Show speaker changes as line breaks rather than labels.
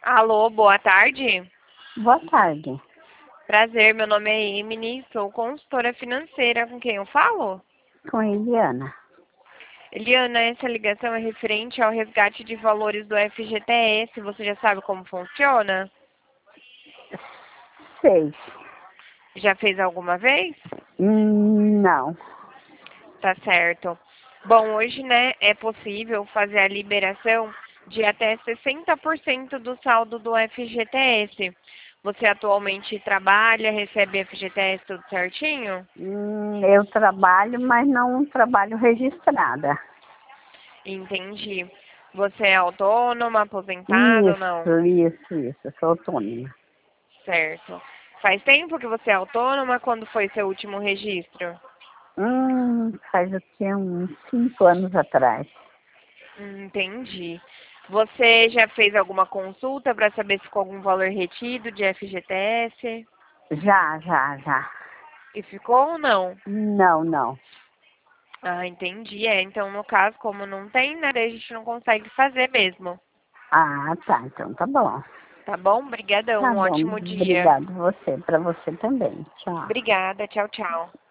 Alô, boa tarde.
Boa tarde,
Prazer, meu nome é Emily, sou consultora financeira. Com quem eu falo?
com Eliana.
Eliana, essa ligação é referente ao resgate de valores do FGTS. Você já sabe como funciona?
Sei.
Já fez alguma vez?
Não.
Tá certo. Bom, hoje, né, é possível fazer a liberação de até 60% do saldo do FGTS. Você atualmente trabalha, recebe FGTS tudo certinho?
Eu trabalho, mas não trabalho registrada.
Entendi. Você é autônoma, aposentada ou não?
Isso. Eu sou autônoma.
Certo. Faz tempo que você é autônoma? Quando foi seu último registro?
Faz o que? Uns 5 anos atrás.
Entendi. Você já fez alguma consulta para saber se ficou algum valor retido de FGTS?
Já.
E ficou ou não?
Não.
Ah, entendi. Então, no caso, como não tem, né, daí a gente não consegue fazer mesmo.
Ah, tá. Então tá bom.
Tá bom? Obrigadão.
Tá
Um
bom.
ótimo dia.
Obrigado você. Para você também. Tchau.
Obrigada. Tchau, tchau.